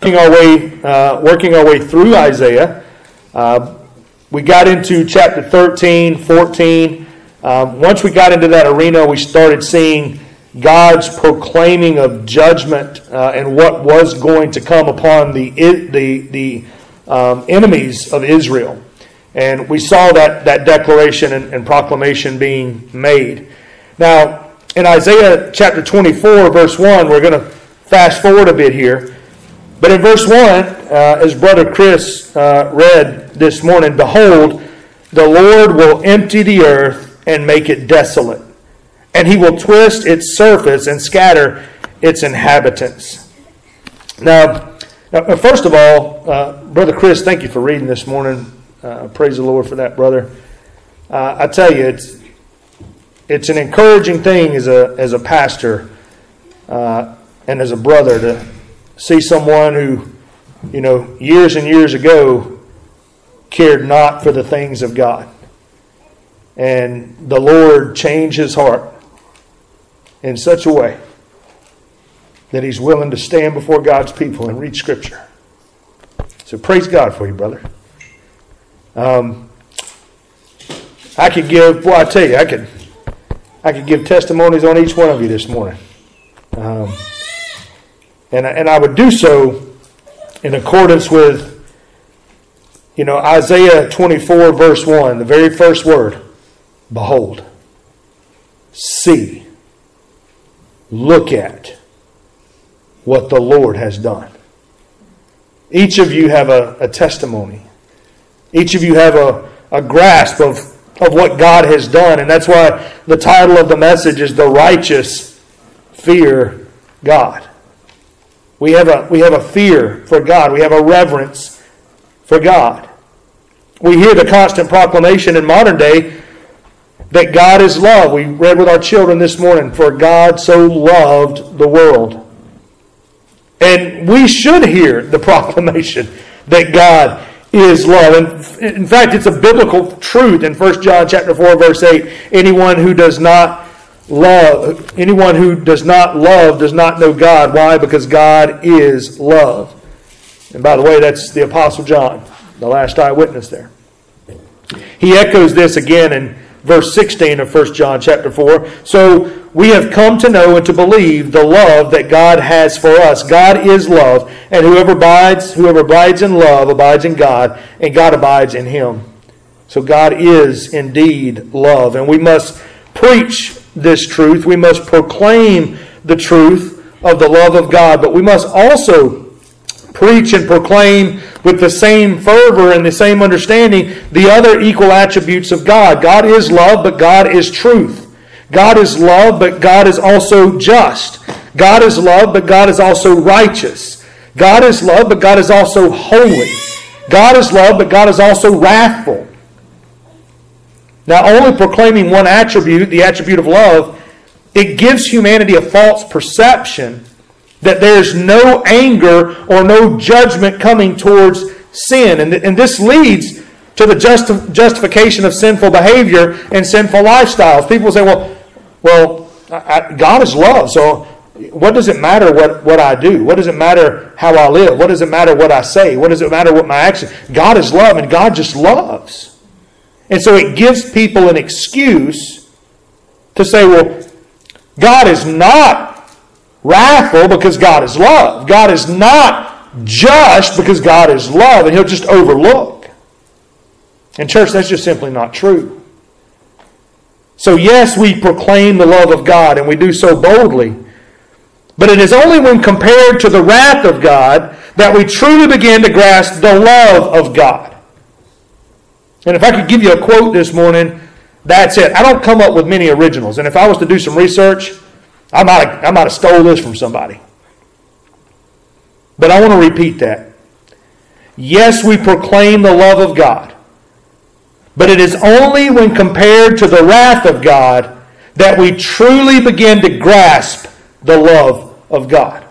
working our way through Isaiah. We got into chapter 13, 14. Once we got into that arena, we started seeing God's proclaiming of judgment and what was going to come upon the enemies of Israel. And we saw that declaration and proclamation being made. Now, in Isaiah chapter 24, verse 1, we're going to fast forward a bit here. But in verse 1, as Brother Chris read this morning, "Behold, the Lord will empty the earth and make it desolate, and he will twist its surface and scatter its inhabitants." Now first of all, Brother Chris, thank you for reading this morning. Praise the Lord for that, brother. I tell you, it's an encouraging thing as a pastor and as a brother to see someone who, years and years ago cared not for the things of God. And the Lord changed his heart in such a way that he's willing to stand before God's people and read Scripture. So praise God for you, brother. I could give, I tell you, I could give testimonies on each one of you this morning. And I would do so in accordance with, Isaiah 24, verse 1, the very first word, "Behold, see, look at what the Lord has done." Each of you have a testimony. Each of you have a grasp of what God has done. And that's why the title of the message is "The Righteous Fear God." We have a fear for God. We have a reverence for God. We hear the constant proclamation in modern day that God is love. We read with our children this morning, "For God so loved the world." And we should hear the proclamation that God is love. And in fact, it's a biblical truth in 1 John chapter 4, verse 8. Anyone who does not love does not know God. Why? Because God is love. And by the way, that's the Apostle John, the last eyewitness there. He echoes this again in verse 16 of 1 John chapter 4. "So we have come to know and to believe the love that God has for us. God is love, and whoever abides in love abides in God, and God abides in him." So God is indeed love, and we must preach this truth. We must proclaim the truth of the love of God, but we must also preach and proclaim with the same fervor and the same understanding the other equal attributes of God. God is love, but God is truth. God is love, but God is also just. God is love, but God is also righteous. God is love, but God is also holy. God is love, but God is also wrathful. Now, only proclaiming one attribute, the attribute of love, it gives humanity a false perception that there's no anger or no judgment coming towards sin. And this leads to the justification of sinful behavior and sinful lifestyles. People say, well, God is love, so what does it matter what I do? What does it matter how I live? What does it matter what I say? What does it matter what my actions? God is love, and God just loves. And so it gives people an excuse to say, well, God is not wrathful because God is love. God is not just because God is love, and he'll just overlook. And church, that's just simply not true. So yes, we proclaim the love of God, and we do so boldly. But it is only when compared to the wrath of God that we truly begin to grasp the love of God. And if I could give you a quote this morning, that's it. I don't come up with many originals. And if I was to do some research, I might have stole this from somebody. But I want to repeat that. Yes, we proclaim the love of God. But it is only when compared to the wrath of God that we truly begin to grasp the love of God.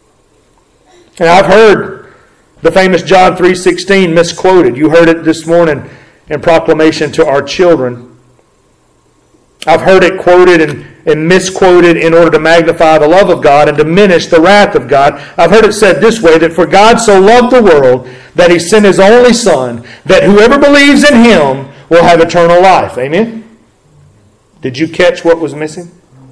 And I've heard the famous John 3:16 misquoted. You heard it this morning in proclamation to our children. I've heard it quoted and misquoted in order to magnify the love of God and diminish the wrath of God. I've heard it said this way, that for God so loved the world that He sent His only Son, that whoever believes in Him will have eternal life. Amen? Did you catch what was missing?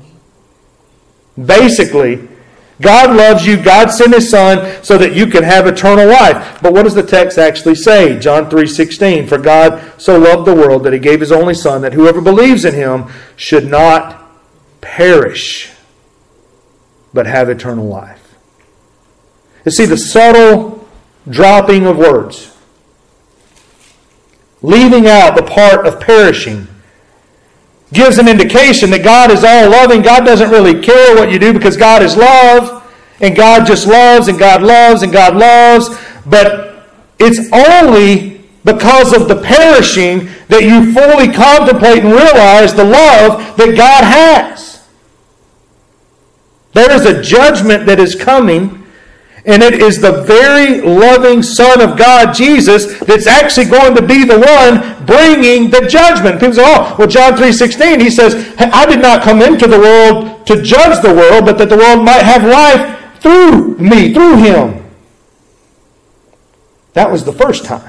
Basically, God loves you. God sent His Son so that you can have eternal life. But what does the text actually say? John 3:16. For God so loved the world that He gave His only Son, that whoever believes in Him should not perish, but have eternal life. You see, the subtle dropping of words, leaving out the part of perishing, gives an indication that God is all loving. God doesn't really care what you do because God is love. And God just loves and God loves and God loves. But it's only because of the perishing that you fully contemplate and realize the love that God has. There is a judgment that is coming. And it is the very loving Son of God, Jesus, that's actually going to be the one bringing the judgment. People say, oh, well, John 3:16, He says, I did not come into the world to judge the world, but that the world might have life through me, through Him. That was the first time.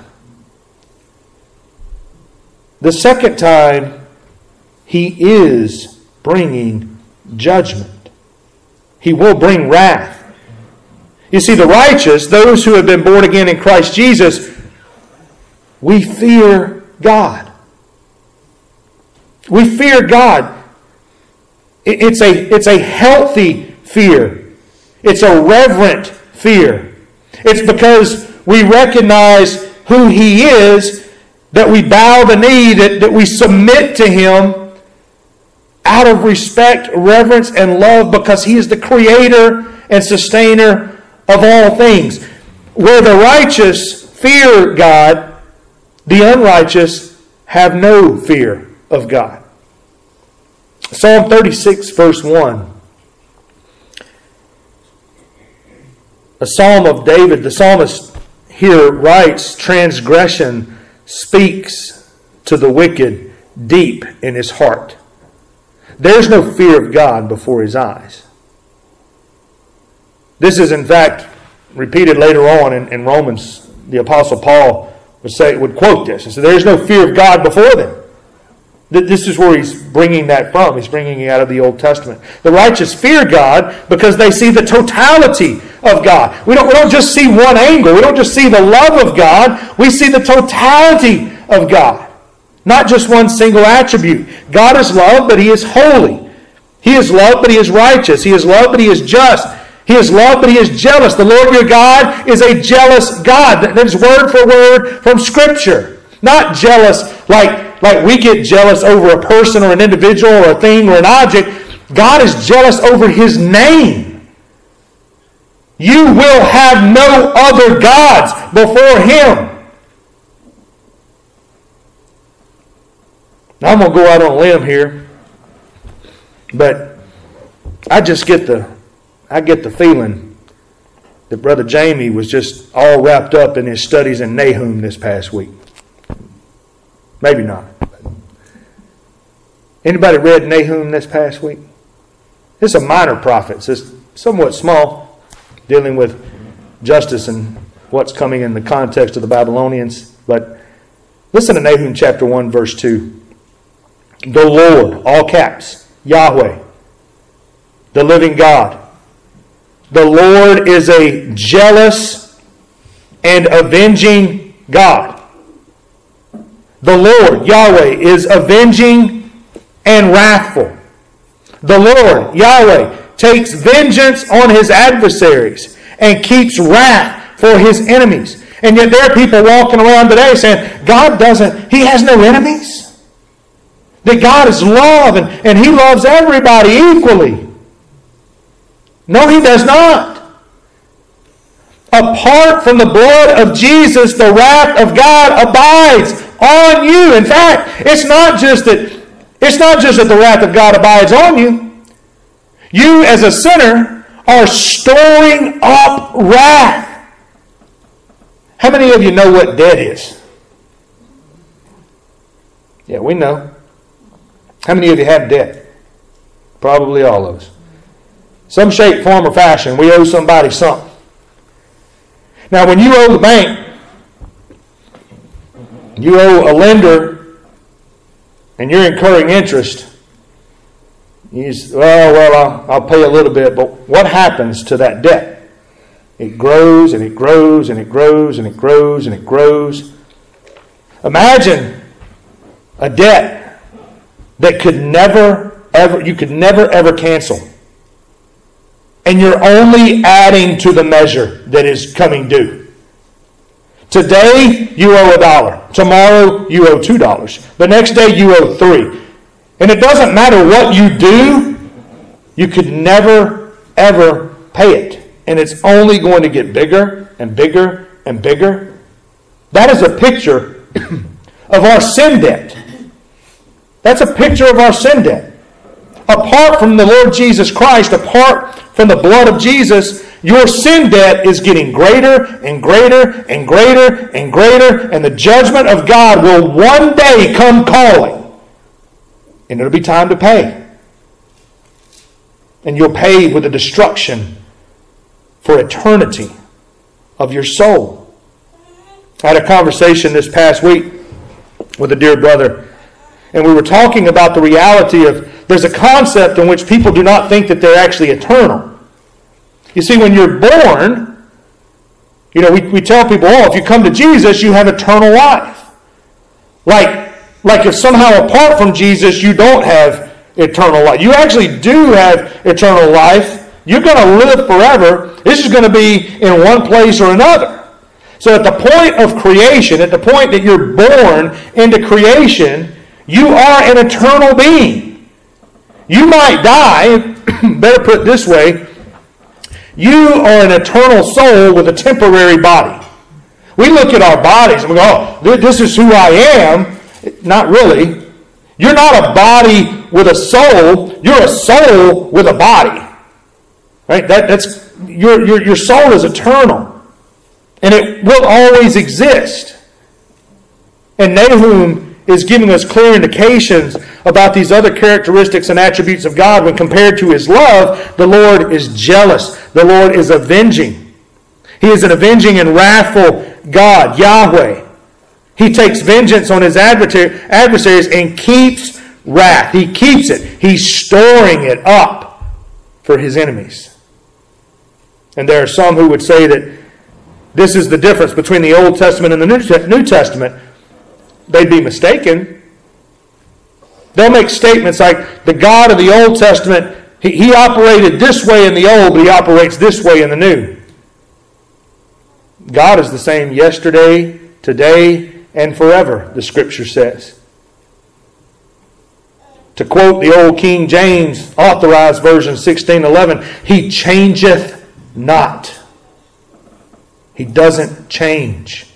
The second time, He is bringing judgment. He will bring wrath. You see, the righteous, those who have been born again in Christ Jesus, we fear God. We fear God. It's a healthy fear. It's a reverent fear. It's because we recognize who He is, that we bow the knee, that we submit to Him out of respect, reverence, and love, because He is the creator and sustainer of all things. Where the righteous fear God, the unrighteous have no fear of God. Psalm 36, verse 1. A psalm of David. The psalmist here writes, transgression speaks to the wicked deep in his heart. There's no fear of God before his eyes. This is, in fact, repeated later on in Romans. The Apostle Paul would quote this and say, there's no fear of God before them. This is where he's bringing that from. He's bringing it out of the Old Testament. The righteous fear God because they see the totality of God. We don't just see one angle. We don't just see the love of God. We see the totality of God. Not just one single attribute. God is love, but He is holy. He is love, but He is righteous. He is love, but He is just. He is love, but He is jealous. The Lord your God is a jealous God. That is word for word from Scripture. Not jealous like we get jealous over a person or an individual or a thing or an object. God is jealous over His name. You will have no other gods before Him. Now I'm going to go out on a limb here, but I get the feeling that Brother Jamie was just all wrapped up in his studies in Nahum this past week. Maybe not. Anybody read Nahum this past week? It's a minor prophet. It's somewhat small, dealing with justice and what's coming in the context of the Babylonians. But listen to Nahum chapter 1, verse 2. The Lord, all caps, Yahweh, the living God. The Lord is a jealous and avenging God. The Lord, Yahweh, is avenging and wrathful. The Lord, Yahweh, takes vengeance on His adversaries and keeps wrath for His enemies. And yet there are people walking around today saying, He has no enemies. That God is love and He loves everybody equally. No, He does not. Apart from the blood of Jesus, the wrath of God abides on you. In fact, it's not just that the wrath of God abides on you. You as a sinner are storing up wrath. How many of you know what debt is? Yeah, we know. How many of you have debt? Probably all of us. Some shape, form, or fashion, we owe somebody something. Now, when you owe the bank, you owe a lender, and you're incurring interest, you say, I'll pay a little bit, but what happens to that debt? It grows, and it grows, and it grows, and it grows, and it grows. Imagine a debt that you could never ever cancel. And you're only adding to the measure that is coming due. Today, you owe $1. Tomorrow, you owe $2. The next day, you owe $3. And it doesn't matter what you do, you could never, ever pay it. And it's only going to get bigger and bigger and bigger. That is a picture of our sin debt. That's a picture of our sin debt. Apart from the Lord Jesus Christ, apart from the blood of Jesus, your sin debt is getting greater and greater and greater and greater, and the judgment of God will one day come calling. And it'll be time to pay. And you'll pay with the destruction for eternity of your soul. I had a conversation this past week with a dear brother, and we were talking about the reality of there's a concept in which people do not think that they're actually eternal. You see, when you're born, we tell people, if you come to Jesus, you have eternal life. Like if somehow apart from Jesus, you don't have eternal life. You actually do have eternal life. You're going to live forever. This is going to be in one place or another. So at the point of creation, at the point that you're born into creation, you are an eternal being. You might die, better put it this way, you are an eternal soul with a temporary body. We look at our bodies and we go, this is who I am. Not really. You're not a body with a soul. You're a soul with a body. Right? That's your soul is eternal. And it will always exist. And Nahum is giving us clear indications about these other characteristics and attributes of God. When compared to His love, the Lord is jealous. The Lord is avenging. He is an avenging and wrathful God, Yahweh. He takes vengeance on His adversaries and keeps wrath. He keeps it. He's storing it up for His enemies. And there are some who would say that this is the difference between the Old Testament and the New Testament. They'd be mistaken. They'll make statements like the God of the Old Testament, He operated this way in the Old, but He operates this way in the New. God is the same yesterday, today, and forever, the Scripture says. To quote the old King James Authorized Version 1611, He changeth not. He doesn't change.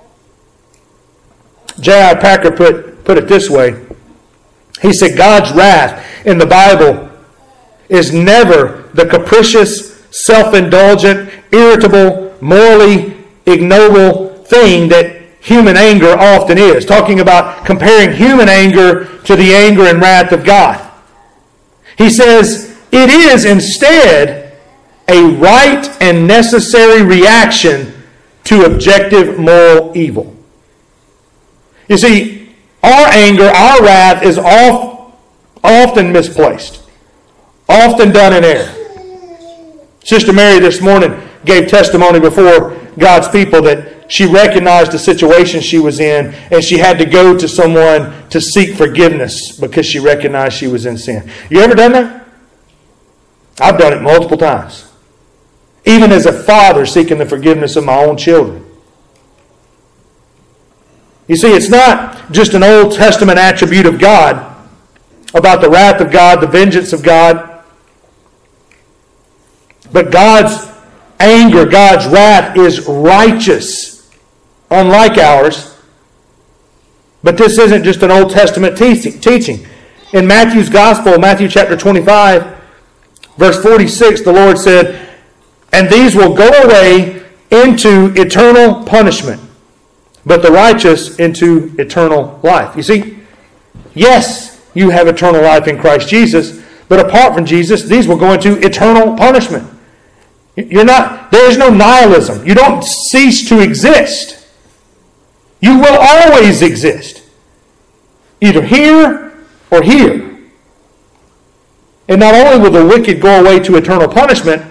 J.I. Packer put it this way. He said, God's wrath in the Bible is never the capricious, self-indulgent, irritable, morally ignoble thing that human anger often is. Talking about comparing human anger to the anger and wrath of God. He says, it is instead a right and necessary reaction to objective moral evil. You see, our anger, our wrath is often misplaced. Often done in error. Sister Mary this morning gave testimony before God's people that she recognized the situation she was in and she had to go to someone to seek forgiveness because she recognized she was in sin. You ever done that? I've done it multiple times. Even as a father seeking the forgiveness of my own children. You see, it's not just an Old Testament attribute of God about the wrath of God, the vengeance of God. But God's anger, God's wrath is righteous, unlike ours. But this isn't just an Old Testament teaching. In Matthew's Gospel, Matthew chapter 25, verse 46, the Lord said, and these will go away into eternal punishment, but the righteous into eternal life. You see, yes, you have eternal life in Christ Jesus, But apart from Jesus, these will go into eternal punishment. There is no nihilism. You don't cease to exist. You will always exist. Either here or here. And not only will the wicked go away to eternal punishment,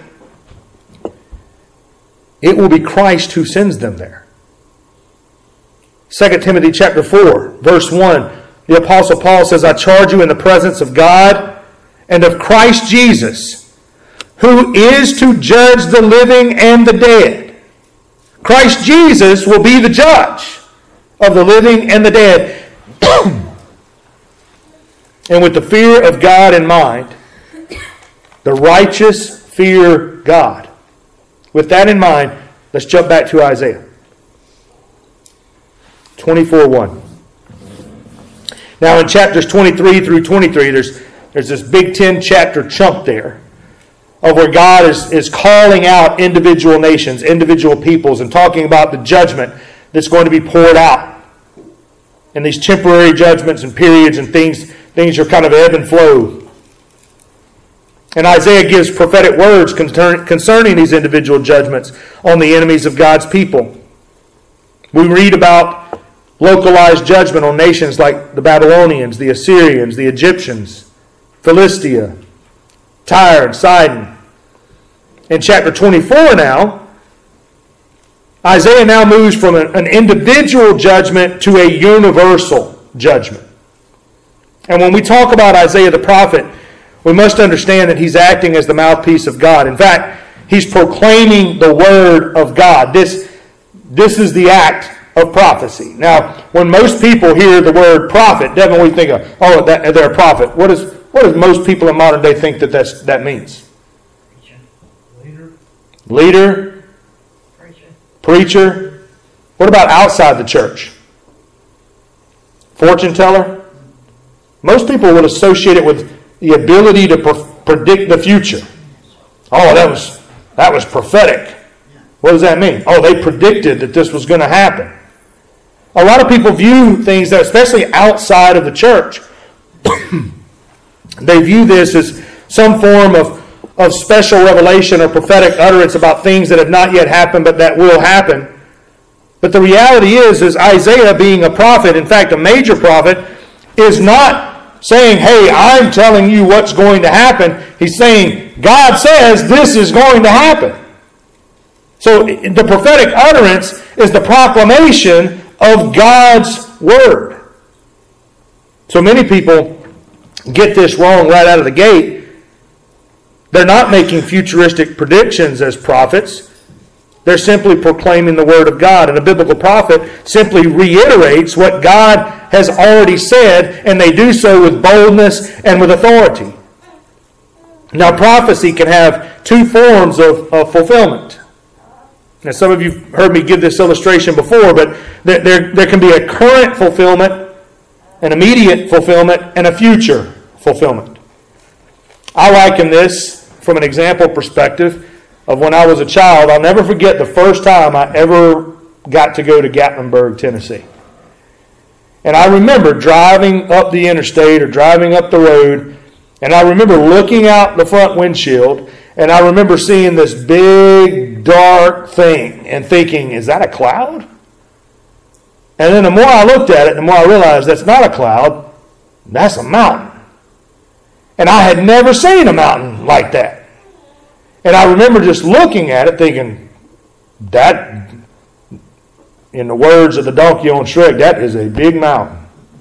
it will be Christ who sends them there. 2 Timothy chapter 4, verse 1, the Apostle Paul says, I charge you in the presence of God and of Christ Jesus, who is to judge the living and the dead. Christ Jesus will be the judge of the living and the dead. And with the fear of God in mind, the righteous fear God. With that in mind, let's jump back to Isaiah 24:1. Now in chapters 23 through 23, there's this big 10-chapter chunk there of where God is calling out individual nations, individual peoples, and talking about the judgment that's going to be poured out. And these temporary judgments and periods and things are kind of ebb and flow. And Isaiah gives prophetic words concerning these individual judgments on the enemies of God's people. We read about localized judgment on nations like the Babylonians, the Assyrians, the Egyptians, Philistia, Tyre, and Sidon. In chapter 24 now, Isaiah now moves from an individual judgment to a universal judgment. And when we talk about Isaiah the prophet, we must understand that he's acting as the mouthpiece of God. In fact, he's proclaiming the word of God. This is the act of prophecy. Now, when most people hear the word prophet, Devin, we think of, they're a prophet. What does most people in modern day think that means? Leader. Preacher. What about outside the church? Fortune teller. Most people would associate it with the ability to predict the future. Oh, that was prophetic. What does that mean? Oh, they predicted that this was going to happen. A lot of people view things that, especially outside of the church, they view this as some form of special revelation or prophetic utterance about things that have not yet happened but that will happen. But the reality is Isaiah, being a prophet, in fact a major prophet, is not saying, hey, I'm telling you what's going to happen. He's saying, God says this is going to happen. So the prophetic utterance is the proclamation of God's word. So many people get this wrong right out of the gate. They're not making futuristic predictions as prophets. They're simply proclaiming the word of God. And a biblical prophet simply reiterates what God has already said, and they do so with boldness and with authority. Now, prophecy can have two forms of fulfillment. Now, some of you have heard me give this illustration before, but there can be a current fulfillment, an immediate fulfillment, and a future fulfillment. I liken this from an example perspective of when I was a child. I'll never forget the first time I ever got to go to Gatlinburg, Tennessee. And I remember driving up the interstate or driving up the road, and I remember looking out the front windshield, and I remember seeing this big, dark thing and thinking, is that a cloud? And then the more I looked at it, the more I realized that's not a cloud, that's a mountain. And I had never seen a mountain like that. And I remember just looking at it thinking, that, in the words of the donkey on Shrek, that is a big mountain.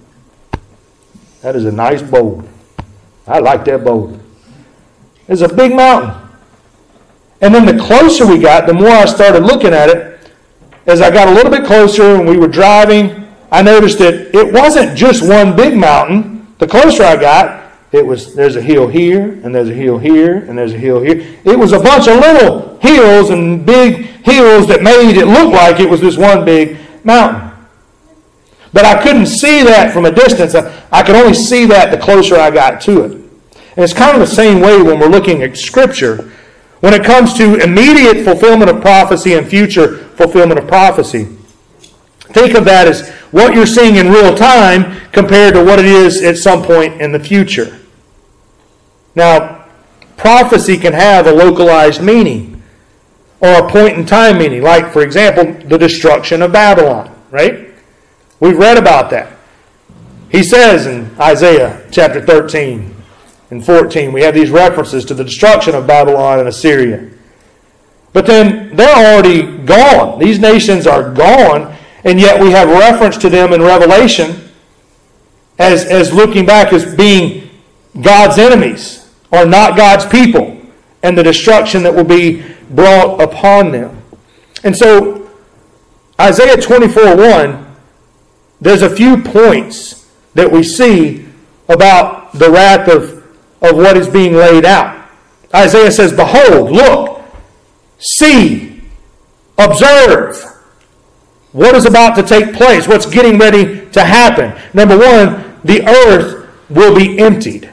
That is a nice boulder. I like that boulder. It's a big mountain. And then the closer we got, the more I started looking at it. As I got a little bit closer and we were driving, I noticed that it wasn't just one big mountain. The closer I got, there's a hill here, and there's a hill here, and there's a hill here. It was a bunch of little hills and big hills that made it look like it was this one big mountain. But I couldn't see that from a distance. I could only see that the closer I got to it. And it's kind of the same way when we're looking at Scripture. When it comes to immediate fulfillment of prophecy and future fulfillment of prophecy, think of that as what you're seeing in real time compared to what it is at some point in the future. Now, prophecy can have a localized meaning or a point in time meaning. Like, for example, the destruction of Babylon, right? We've read about that. He says in Isaiah chapter 13 and 14, we have these references to the destruction of Babylon and Assyria. But then they're already gone. These nations are gone, and yet we have reference to them in Revelation as looking back as being God's enemies or not God's people, and the destruction that will be brought upon them. And so Isaiah 24:1, there's a few points that we see about the wrath of what is being laid out. Isaiah says, behold, look, see, observe what is about to take place, what's getting ready to happen. Number one, the earth will be emptied.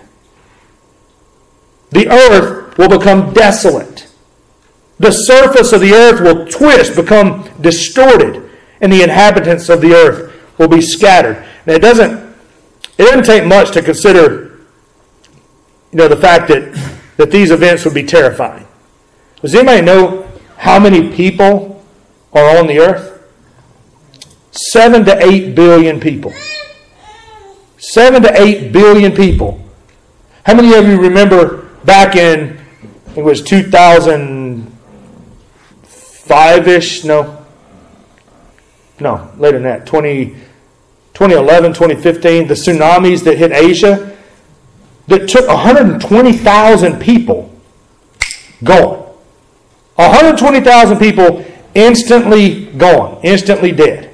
The earth will become desolate. The surface of the earth will twist, become distorted, and the inhabitants of the earth will be scattered. Now, it doesn't take much to consider, the fact that these events would be terrifying. Does anybody know how many people are on the earth? 7 to 8 billion people. 7 to 8 billion people. How many of you remember back in, I think it was 2005-ish? No, later than that. 2011, 2015, the tsunamis that hit Asia that took 120,000 people gone. 120,000 people instantly gone, instantly dead.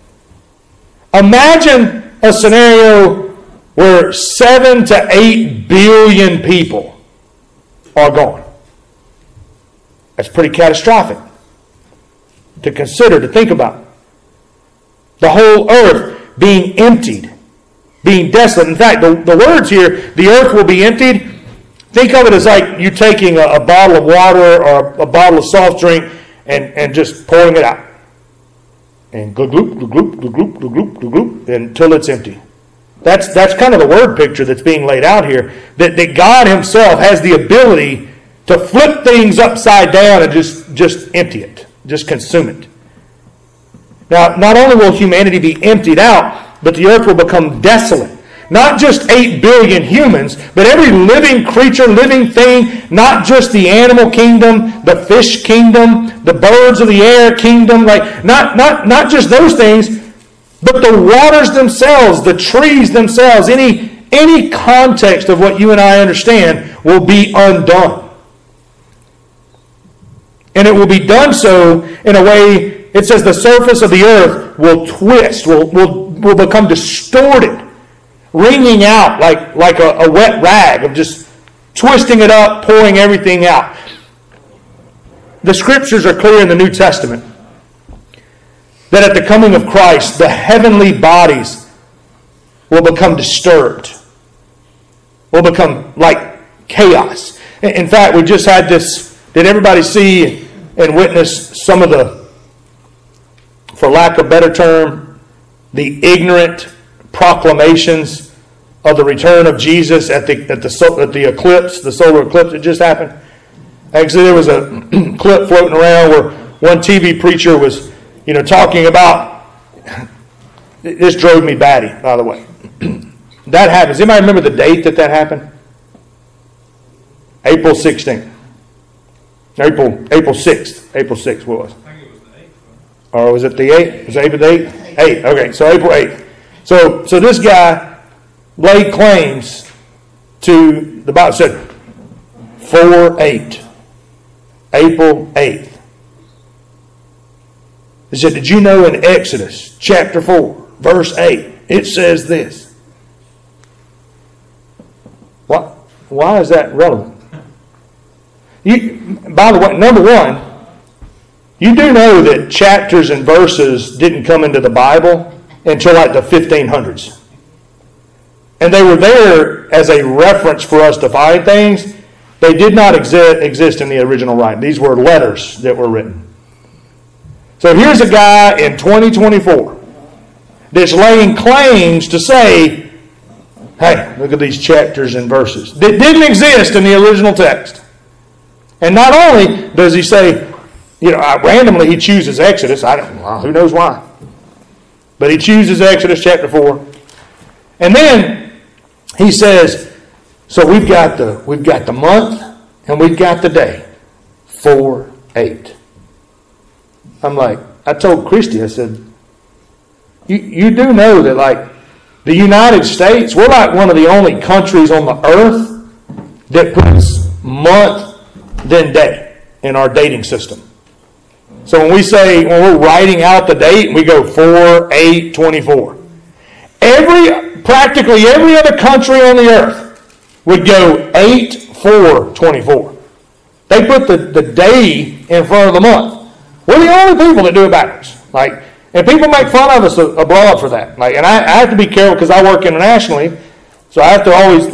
Imagine a scenario where 7 to 8 billion people are gone. That's pretty catastrophic to consider, to think about. The whole earth being emptied, being desolate. In fact, the words here, the earth will be emptied, think of it as like you taking a bottle of water or a bottle of soft drink and just pouring it out. And glug, glug, glug, glug, glug, glug, glug, glug, glug, until it's empty. That's kind of the word picture that's being laid out here. That God himself has the ability to flip things upside down and just empty it. Just consume it. Now, not only will humanity be emptied out, but the earth will become desolate. Not just 8 billion humans, but every living creature, living thing, not just the animal kingdom, the fish kingdom, the birds of the air kingdom, like not just those things, but the waters themselves, the trees themselves, any context of what you and I understand will be undone. And it will be done so in a way, it says the surface of the earth will twist, will become distorted, wringing out like a wet rag of just twisting it up, pouring everything out. The scriptures are clear in the New Testament that at the coming of Christ, the heavenly bodies will become disturbed, will become like chaos. In fact, we just had this, did everybody see and witness some of the, for lack of a better term, the ignorant proclamations of the return of Jesus at the eclipse, the solar eclipse that just happened? Actually, there was a clip floating around where one TV preacher was, talking about, this drove me batty, by the way. That happened. Does anybody remember the date that happened? April 16th. April 6th. April 6th was. I think it was the 8th. Or was it the 8th? Was it April the 8th? 8th. Okay, so April 8th. So this guy laid claims to, the Bible said, 4/8. April 8th. He said, did you know in Exodus chapter 4, verse 8, it says this? Why is that relevant? By the way, number one, you do know that chapters and verses didn't come into the Bible until like the 1500s. And they were there as a reference for us to find things. They did not exist in the original writing. These were letters that were written. So here's a guy in 2024 that's laying claims to say Hey, look at these chapters and verses that didn't exist in the original text. And not only does he say, randomly he chooses Exodus. Who knows why? But he chooses Exodus chapter 4. And then he says, so we've got the month and we've got the day. 4-8. I'm like, I told Christy, I said, you do know that like the United States, we're like one of the only countries on the earth that puts month then day in our dating system. So when we're writing out the date, we go 4-8-24. Practically every other country on the earth would go 8-4-24. They put the day in front of the month. We're the only people that do it backwards. And people make fun of us abroad for that. And I have to be careful because I work internationally, so I have to always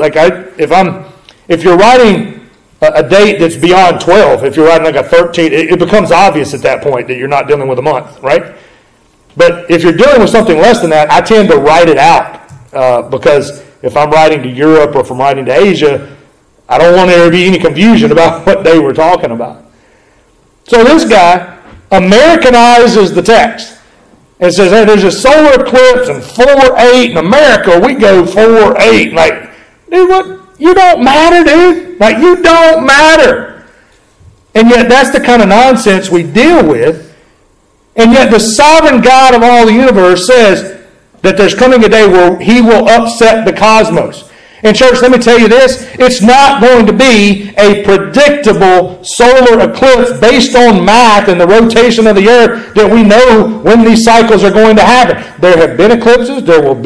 if you're writing a date that's beyond 12, if you're writing like a 13, it becomes obvious at that point that you're not dealing with a month, right? But if you're dealing with something less than that, I tend to write it out because if I'm writing to Europe or if I'm writing to Asia, I don't want there to be any confusion about what day we're talking about. So this guy Americanizes the text. It says, hey, there's a solar eclipse and 4-8 in America. We go 4-8. Like, dude, what? You don't matter, dude. Like, you don't matter. And yet that's the kind of nonsense we deal with. And yet the sovereign God of all the universe says that there's coming a day where he will upset the cosmos. And church, let me tell you this, it's not going to be a predictable solar eclipse based on math and the rotation of the earth that we know when these cycles are going to happen. There have been eclipses, there will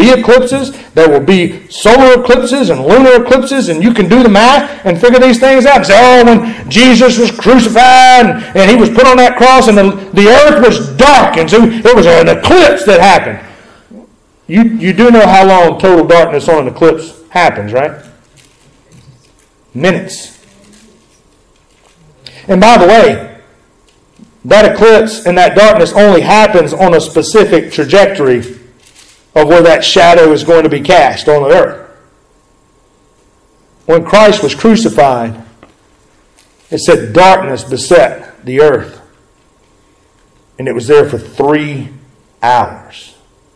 be solar eclipses and lunar eclipses, and you can do the math and figure these things out. And say, when Jesus was crucified and he was put on that cross and the earth was dark, and so it was an eclipse that happened. You do know how long total darkness on an eclipse happens, right? Minutes. And by the way, that eclipse and that darkness only happens on a specific trajectory of where that shadow is going to be cast on the earth. When Christ was crucified, it said darkness beset the earth. And it was there for 3 hours.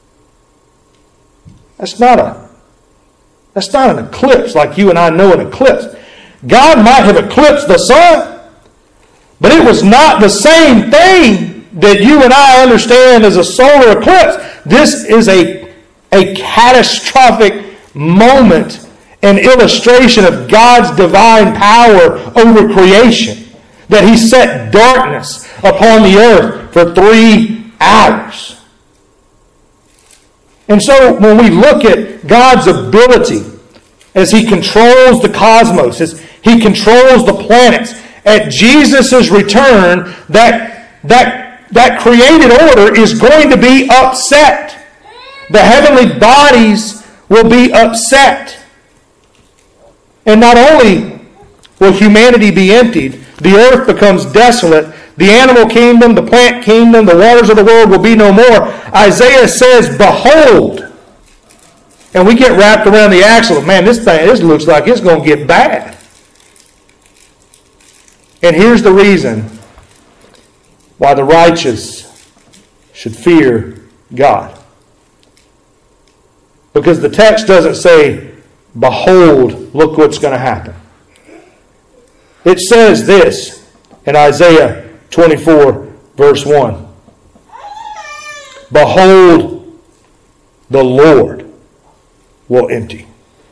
That's not an eclipse like you and I know an eclipse. God might have eclipsed the sun, but it was not the same thing that you and I understand as a solar eclipse. This is a catastrophic moment, an illustration of God's divine power over creation, that he set darkness upon the earth for 3 hours. And so when we look at God's ability as he controls the cosmos, as he controls the planets, at Jesus' return, that created order is going to be upset. The heavenly bodies will be upset. And not only will humanity be emptied, the earth becomes desolate, the animal kingdom, the plant kingdom, the waters of the world will be no more. Isaiah says, behold. And we get wrapped around the axle of, man, this looks like it's going to get bad. And here's the reason why the righteous should fear God. Because the text doesn't say, behold, look what's going to happen. It says this in Isaiah 24, verse 1. Behold, the Lord will empty.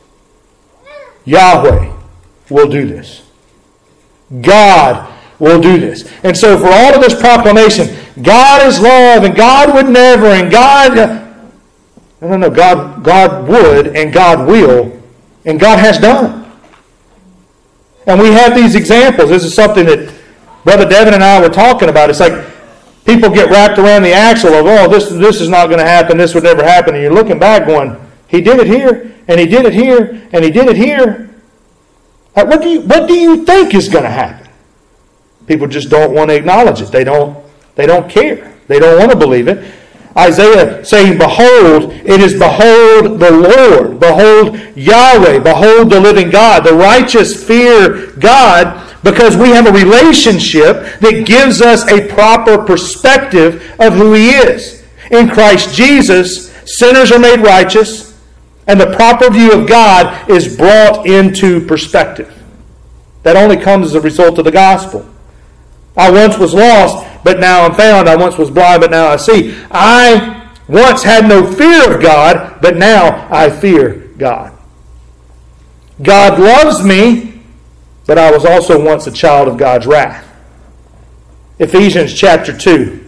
Yahweh will do this. God will do this. And so for all of this proclamation, God is love, and God would never, and God... No, God would, and God will, and God has done. And we have these examples. This is something that Brother Devin and I were talking about. It's like people get wrapped around the axle of, this is not going to happen, this would never happen. And you're looking back going, he did it here, and he did it here, and he did it here. What do you think is going to happen? People just don't want to acknowledge it. They don't care. They don't want to believe it. Isaiah saying, behold, it is behold the Lord, behold Yahweh, behold the living God. The righteous fear God because we have a relationship that gives us a proper perspective of who He is. In Christ Jesus, sinners are made righteous, and the proper view of God is brought into perspective. That only comes as a result of the gospel. I once was lost, but now I'm found. I once was blind, but now I see. I once had no fear of God, but now I fear God. God loves me, but I was also once a child of God's wrath. Ephesians chapter 2,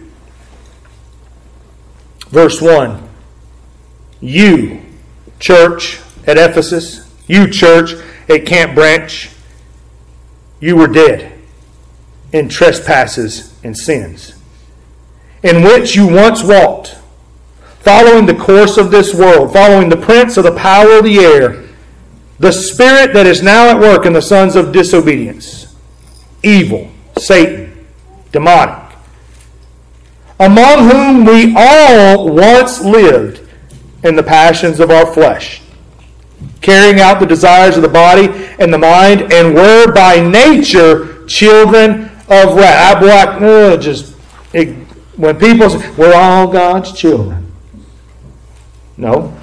verse 1. You, church at Ephesus, you, church at Camp Branch, you were dead in trespasses and sins, in which you once walked, following the course of this world, following the prince of the power of the air, the spirit that is now at work in the sons of disobedience, evil, Satan, demonic, among whom we all once lived in the passions of our flesh, carrying out the desires of the body and the mind, and were by nature children of wrath. When people say, we're all God's children. No.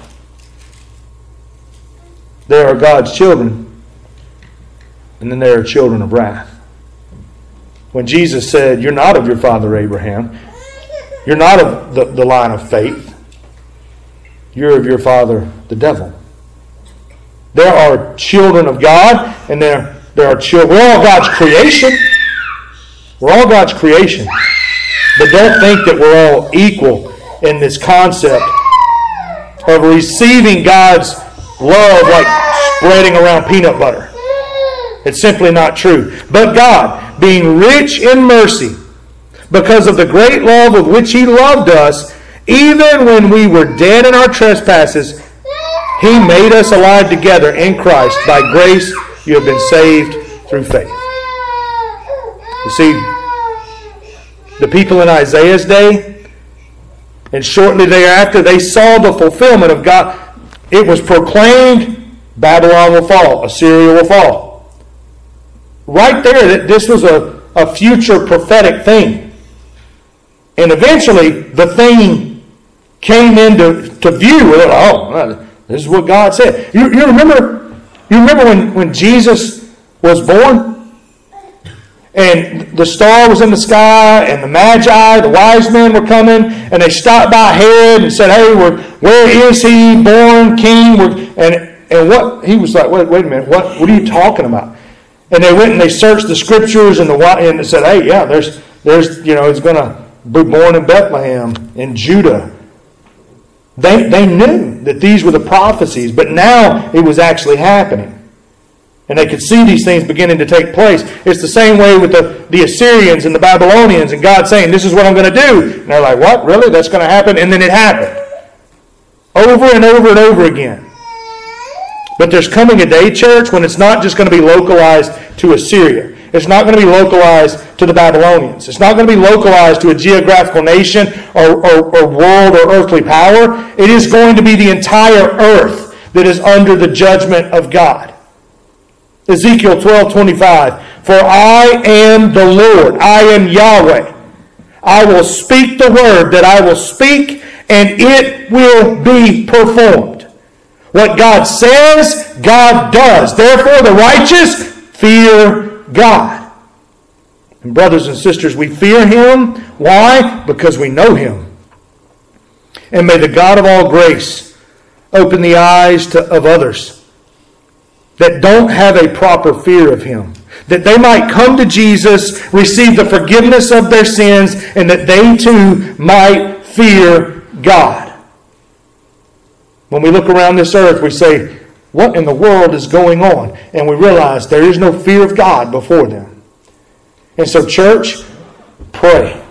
There are God's children, and then there are children of wrath. When Jesus said, you're not of your father Abraham, you're not of the line of faith, you're of your father the devil. There are children of God, and there are children. We're all God's creation. We're all God's creation. But don't think that we're all equal in this concept of receiving God's love like spreading around peanut butter. It's simply not true. But God, being rich in mercy, because of the great love with which He loved us, even when we were dead in our trespasses, He made us alive together in Christ. By grace you have been saved through faith. You see, the people in Isaiah's day, and shortly thereafter, they saw the fulfillment of God. It was proclaimed, Babylon will fall, Assyria will fall. Right there, this was a future prophetic thing. And eventually, the thing came into view. This is what God said. You remember when Jesus was born? And the star was in the sky, and the Magi, the wise men were coming, and they stopped by Herod and said, hey, where is He born king? And what he was like, wait a minute, what are you talking about? And they went and they searched the scriptures and they said, hey, yeah, there's He's going to be born in Bethlehem in Judah. They knew that these were the prophecies, but now it was actually happening. And they could see these things beginning to take place. It's the same way with the Assyrians and the Babylonians, and God saying, this is what I'm going to do. And they're like, what? Really? That's going to happen? And then it happened. Over and over and over again. But there's coming a day, church, when it's not just going to be localized to Assyria. It's not going to be localized to the Babylonians. It's not going to be localized to a geographical nation or world or earthly power. It is going to be the entire earth that is under the judgment of God. Ezekiel 12:25. For I am the Lord, I am Yahweh. I will speak the word that I will speak, and it will be performed. What God says, God does. Therefore, the righteous fear God. And brothers and sisters, we fear Him. Why? Because we know Him. And may the God of all grace open the eyes of others that don't have a proper fear of Him, that they might come to Jesus, receive the forgiveness of their sins, and that they too might fear God. When we look around this earth, we say, what in the world is going on? And we realize there is no fear of God before them. And so, church, pray.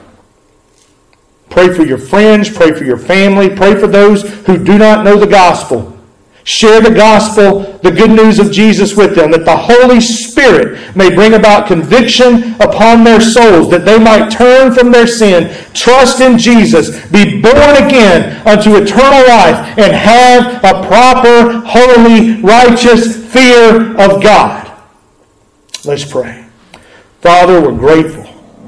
Pray for your friends, pray for your family, pray for those who do not know the gospel. Share the gospel, the good news of Jesus with them, that the Holy Spirit may bring about conviction upon their souls, that they might turn from their sin, trust in Jesus, be born again unto eternal life, and have a proper, holy, righteous fear of God. Let's pray. Father, we're grateful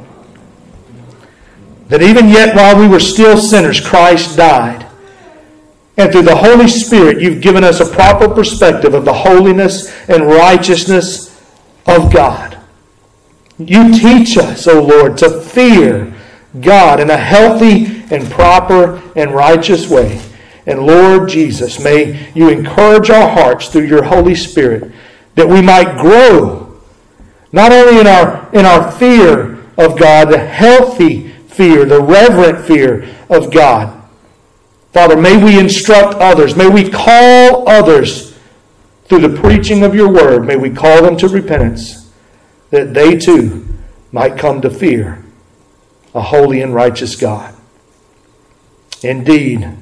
that even yet while we were still sinners, Christ died. And through the Holy Spirit, you've given us a proper perspective of the holiness and righteousness of God. You teach us, O Lord, to fear God in a healthy and proper and righteous way. And Lord Jesus, may you encourage our hearts through your Holy Spirit that we might grow not only in our fear of God, the healthy fear, the reverent fear of God. Father, may we instruct others. May we call others through the preaching of your word. May we call them to repentance, that they too might come to fear a holy and righteous God. Indeed,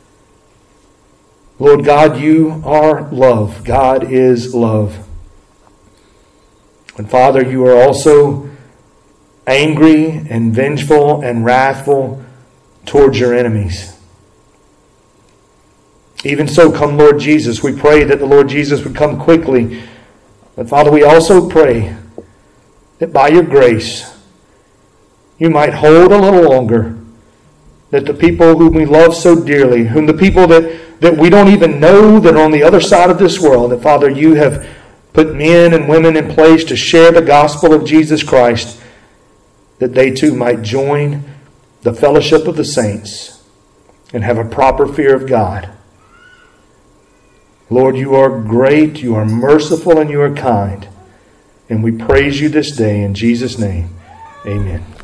Lord God, you are love. God is love. And Father, you are also angry and vengeful and wrathful towards your enemies. Even so, come Lord Jesus. We pray that the Lord Jesus would come quickly. But Father, we also pray that by your grace, you might hold a little longer, that the people whom we love so dearly, whom the people that we don't even know that are on the other side of this world, that Father, you have put men and women in place to share the gospel of Jesus Christ, that they too might join the fellowship of the saints and have a proper fear of God. Lord, you are great, you are merciful, and you are kind. And we praise you this day in Jesus' name. Amen.